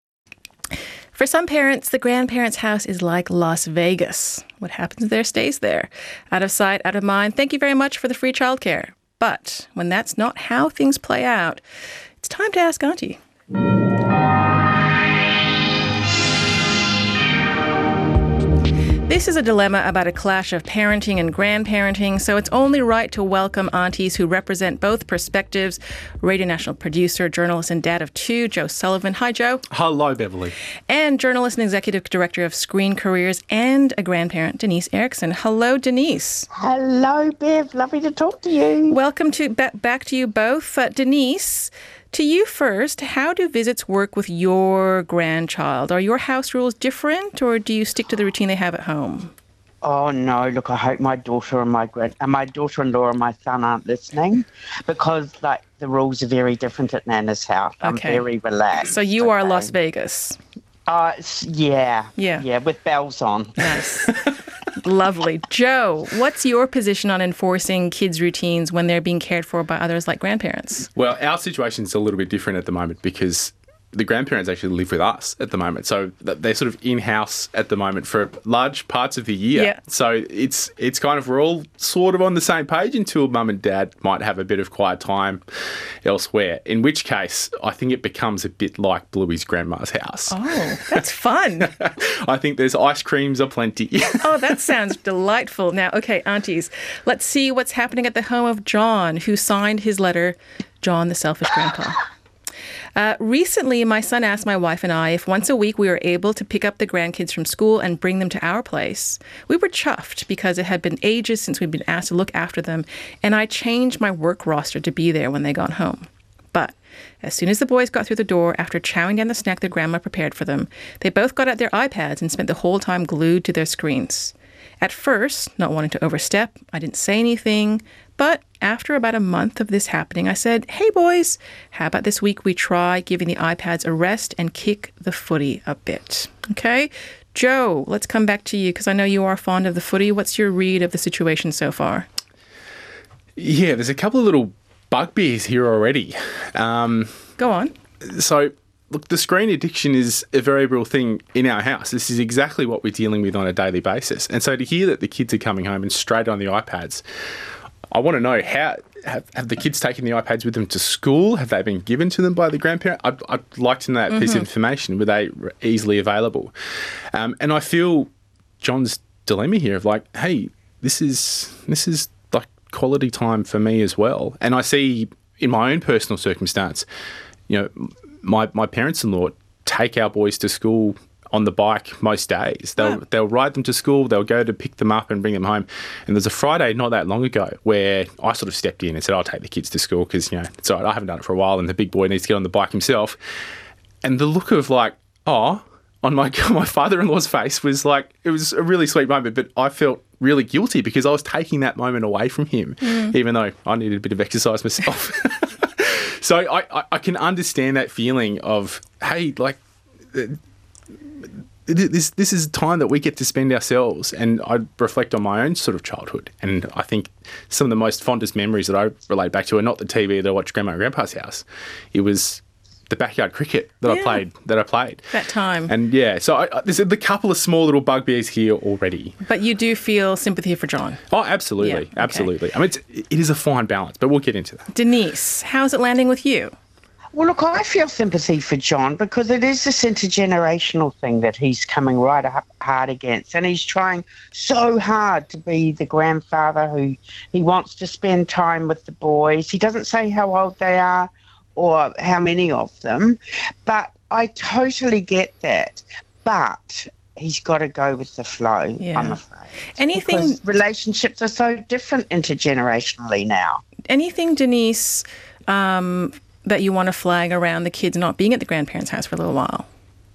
For some parents, the grandparents' house is like Las Vegas. What happens there stays there. Out of sight, out of mind. Thank you very much for the free childcare. But when that's not how things play out, it's time to ask Auntie. This is a dilemma about a clash of parenting and grandparenting, so it's only right to welcome aunties who represent both perspectives. Radio National producer, journalist, and dad of two, Joe Sullivan. Hi, Joe. Hello, Beverly. And journalist and executive director of Screen Careers and a grandparent, Denise Erickson. Hello, Denise. Hello, Bev. Lovely to talk to you. Welcome to ba- back to you both. Uh, Denise, to you first, how do visits work with your grandchild? Are your house rules different, or do you stick to the routine they have at home? Oh, no. Look, I hope my daughter and my grand, and my daughter-in-law and my son aren't listening, because, like, the rules are very different at Nana's house. I'm Okay. very relaxed. So you are Las Vegas. Uh, s- yeah. Yeah. Yeah, with bells on. Nice. Lovely. Joe, what's your position on enforcing kids' routines when they're being cared for by others like grandparents? Well, our situation's a little bit different at the moment because the grandparents actually live with us at the moment. So they're sort of in-house at the moment for large parts of the year. Yeah. So it's it's kind of, we're all sort of on the same page until mum and dad might have a bit of quiet time elsewhere, in which case I think it becomes a bit like Bluey's grandma's house. Oh, that's fun. I think there's ice creams aplenty. Oh, that sounds delightful. Now, okay, aunties, let's see what's happening at the home of John, who signed his letter, John the Selfish Grandpa. Uh, recently, my son asked my wife and I if once a week we were able to pick up the grandkids from school and bring them to our place. We were chuffed because it had been ages since we'd been asked to look after them, and I changed my work roster to be there when they got home. But as soon as the boys got through the door after chowing down the snack their grandma prepared for them, they both got out their iPads and spent the whole time glued to their screens. At first, not wanting to overstep, I didn't say anything, but after about a month of this happening, I said, hey boys, how about this week we try giving the iPads a rest and kick the footy a bit? Okay? Joe, let's come back to you because I know you are fond of the footy. What's your read of the situation so far? Yeah, there's a couple of little bugbears here already. Um, Go on. So, look, the screen addiction is a very real thing in our house. This is exactly what we're dealing with on a daily basis. And so to hear that the kids are coming home and straight on the iPads, I want to know, how have, have the kids taken the iPads with them to school? Have they been given to them by the grandparent? I'd, I'd like to know that mm-hmm. piece of information. Were they easily available? Um, and I feel John's dilemma here of like, hey, this is this is like quality time for me as well. And I see in my own personal circumstance, you know, my, my parents-in-law take our boys to school on the bike most days. They'll yeah. they'll ride them to school, they'll go to pick them up and bring them home. And there's a Friday not that long ago where I sort of stepped in and said, I'll take the kids to school because, you know, it's all right, I haven't done it for a while and the big boy needs to get on the bike himself. And the look of like, oh, on my my father-in-law's face was like, it was a really sweet moment, but I felt really guilty because I was taking that moment away from him, mm. even though I needed a bit of exercise myself. So I, I, I can understand that feeling of, hey, like, this this is time that we get to spend ourselves, and I reflect on my own sort of childhood, and I think some of the most fondest memories that I relate back to are not the T V that I watched Grandma and Grandpa's house. It was the backyard cricket that yeah. I played. That I played that time. And yeah, so I, I, there's a couple of small little bugbears here already. But you do feel sympathy for John. Oh, absolutely, yeah, okay. absolutely. I mean, it's, it is a fine balance, but we'll get into that. Denise, how's it landing with you? Well, look, I feel sympathy for John because it is this intergenerational thing that he's coming right up hard against. And he's trying so hard to be the grandfather who he wants to spend time with the boys. He doesn't say how old they are or how many of them, but I totally get that. But he's got to go with the flow, yeah. I'm afraid. Anything? Because relationships are so different intergenerationally now. Anything, Denise, um, that you want to flag around the kids not being at the grandparents' house for a little while?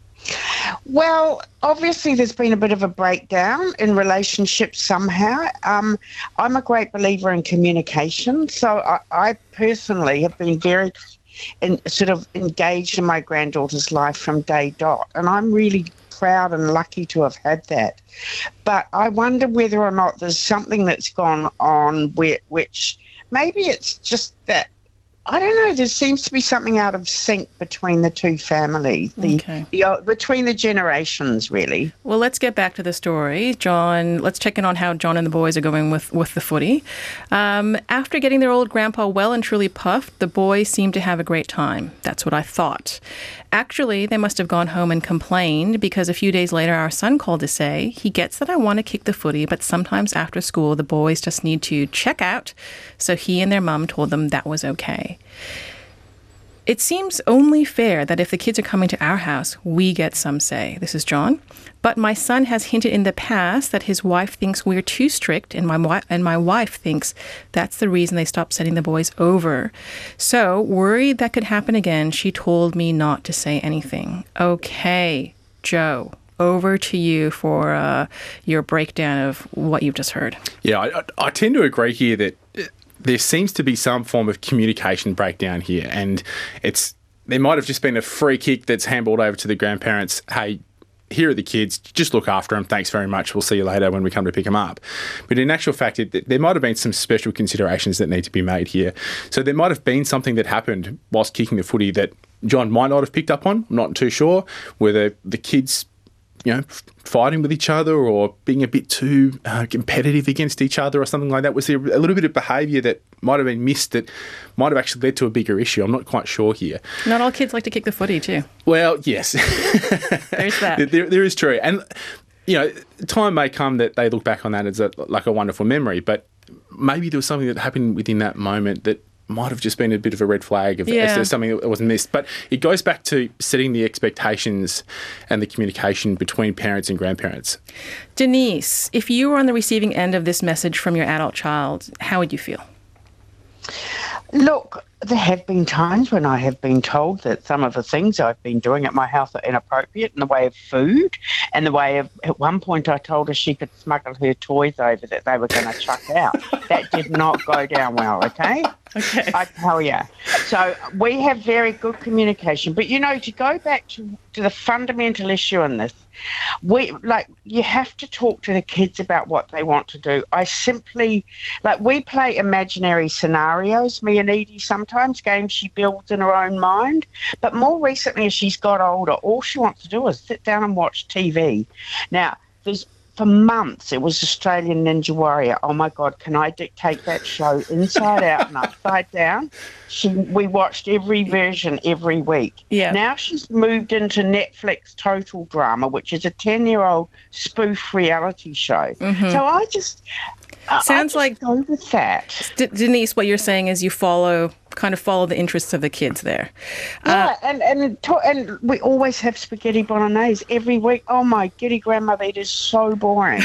Well, obviously there's been a bit of a breakdown in relationships somehow. Um, I'm a great believer in communication, so I, I personally have been very in, sort of engaged in my granddaughter's life from day dot, and I'm really proud and lucky to have had that. But I wonder whether or not there's something that's gone on where, which maybe it's just that, I don't know, there seems to be something out of sync between the two families, the, okay. the, uh, between the generations, really. Well, let's get back to the story. John, let's check in on how John and the boys are going with, with the footy. Um, after getting their old grandpa well and truly puffed, the boys seemed to have a great time. That's what I thought. Actually, they must have gone home and complained because a few days later our son called to say he gets that I want to kick the footy, but sometimes after school the boys just need to check out. So he and their mum told them that was okay. It seems only fair that if the kids are coming to our house, we get some say. This is John. But my son has hinted in the past that his wife thinks we're too strict, and my wife and my wife thinks that's the reason they stopped sending the boys over. So, worried that could happen again, she told me not to say anything. Okay, Joe, over to you for uh, your breakdown of what you've just heard. Yeah, I, I tend to agree here that there seems to be some form of communication breakdown here, and it's there might have just been a free kick that's handballed over to the grandparents. Hey, here are the kids, just look after them. Thanks very much. We'll see you later when we come to pick them up. But in actual fact, it, there might have been some special considerations that need to be made here. So there might have been something that happened whilst kicking the footy that John might not have picked up on. I'm not too sure whether the kids, you know, fighting with each other or being a bit too uh, competitive against each other or something like that. Was there a little bit of behaviour that might have been missed that might have actually led to a bigger issue? I'm not quite sure here. Not all kids like to kick the footy too. Well, yes. There's that. There, there is true. And, you know, time may come that they look back on that as a, like a wonderful memory, but maybe there was something that happened within that moment that might have just been a bit of a red flag of Yeah. as to something that wasn't missed. But it goes back to setting the expectations and the communication between parents and grandparents. Denise, if you were on the receiving end of this message from your adult child, how would you feel? Look, there have been times when I have been told that some of the things I've been doing at my house are inappropriate in the way of food and the way of, at one point I told her she could smuggle her toys over that they were going to chuck out. That did not go down well, okay? Okay. I tell you. So we have very good communication. But, you know, to go back to, to the fundamental issue in this, we, like, you have to talk to the kids about what they want to do. I simply, like, we play imaginary scenarios, me and Edie, sometimes, games she builds in her own mind. But more recently, as she's got older, all she wants to do is sit down and watch T V. Now, there's for months, it was Australian Ninja Warrior. Oh, my God, can I dictate that show inside out and upside down? She, we watched every version every week. Yeah. Now she's moved into Netflix Total Drama, which is a ten-year-old spoof reality show. Mhm. So I just... Sounds I just like go with that. D- Denise, what you're saying is you follow, kind of follow the interests of the kids there. Yeah, and and to, and we always have spaghetti bolognese every week. Oh my giddy grandmother, it is so boring.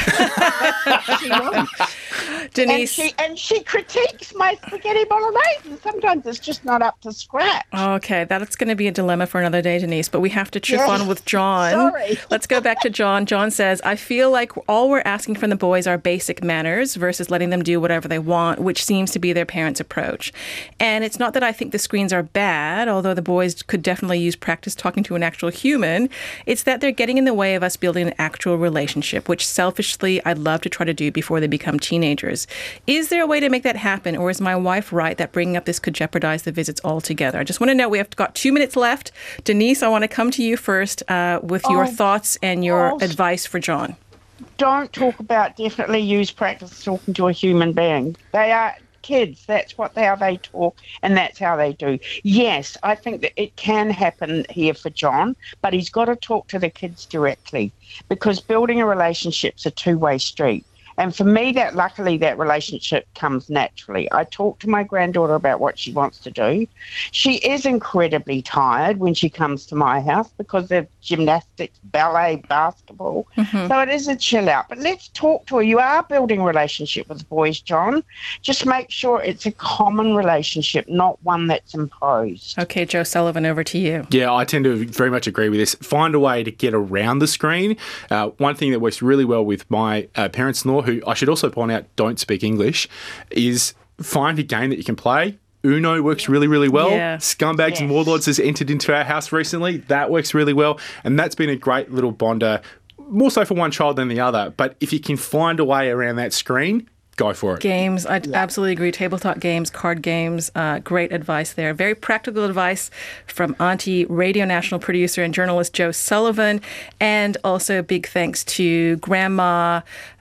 She wants. Denise, and she, and she critiques my spaghetti bolognese, and sometimes it's just not up to scratch. Okay, that's going to be a dilemma for another day, Denise, but we have to chip Yeah. on with John. Sorry. Let's go back to John. John says, I feel like all we're asking from the boys are basic manners versus letting them do whatever they want, which seems to be their parents' approach. And it's not that I think the screens are bad, although the boys could definitely use practice talking to an actual human. It's that they're getting in the way of us building an actual relationship, which selfishly I'd love to try to do before they become teenagers. Is there a way to make that happen, or is my wife right that bringing up this could jeopardize the visits altogether? I just want to know, we have got two minutes left. Denise, I want to come to you first uh, with your Oh, thoughts and your oh. advice for John. Don't talk about definitely use practice talking to a human being. They are kids. That's what they are. They talk, and that's how they do. Yes, I think that it can happen here for John, but he's got to talk to the kids directly, because building a relationship's a two-way street. And for me, that luckily that relationship comes naturally. I talk to my granddaughter about what she wants to do. She is incredibly tired when she comes to my house because of gymnastics, ballet, basketball. Mhm. So it is a chill out. But let's talk to her. You are building a relationship with boys, John. Just make sure it's a common relationship, not one that's imposed. Okay, Joe Sullivan, over to you. Yeah, I tend to very much agree with this. Find a way to get around the screen. Uh, one thing that works really well with my uh, parents-in-law, who I should also point out don't speak English, is find a game that you can play. Uno works really, really well. Yeah. Scumbags Yes. and Warlords has entered into our house recently. That works really well. And that's been a great little bonder, more so for one child than the other. But if you can find a way around that screen, go for it. Games, I absolutely agree. Tabletop games, card games, uh, great advice there. Very practical advice from Auntie Radio National producer and journalist Joe Sullivan. And also big thanks to Grandma,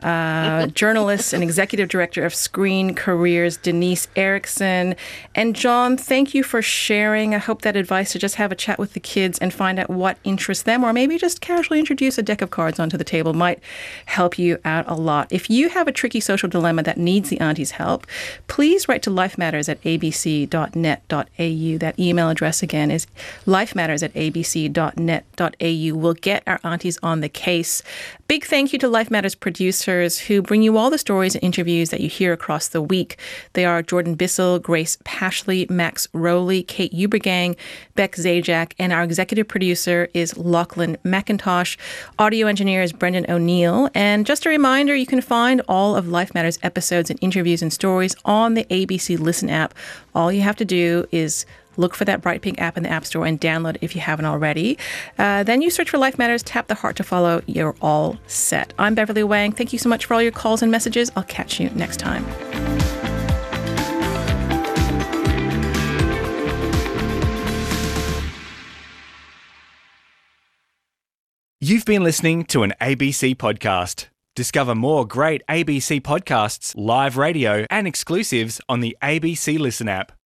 uh, journalist and executive director of Screen Careers, Denise Erickson. And John, thank you for sharing. I hope that advice to just have a chat with the kids and find out what interests them, or maybe just casually introduce a deck of cards onto the table might help you out a lot. If you have a tricky social dilemma that needs the auntie's help, please write to lifematters at a b c dot net dot a u. That email address again is lifematters at a b c dot net dot a u. We'll get our aunties on the case. Big thank you to Life Matters producers who bring you all the stories and interviews that you hear across the week. They are Jordan Bissell, Grace Pashley, Max Rowley, Kate Ubergang, Beck Zajac, and our executive producer is Lachlan McIntosh. Audio engineer is Brendan O'Neill. And just a reminder, you can find all of Life Matters episodes and interviews and stories on the A B C Listen app. All you have to do is look for that bright pink app in the App Store and download it if you haven't already. Uh, then you search for Life Matters, tap the heart to follow. You're all set. I'm Beverly Wang. Thank you so much for all your calls and messages. I'll catch you next time. You've been listening to an A B C podcast. Discover more great A B C podcasts, live radio, and exclusives on the A B C Listen app.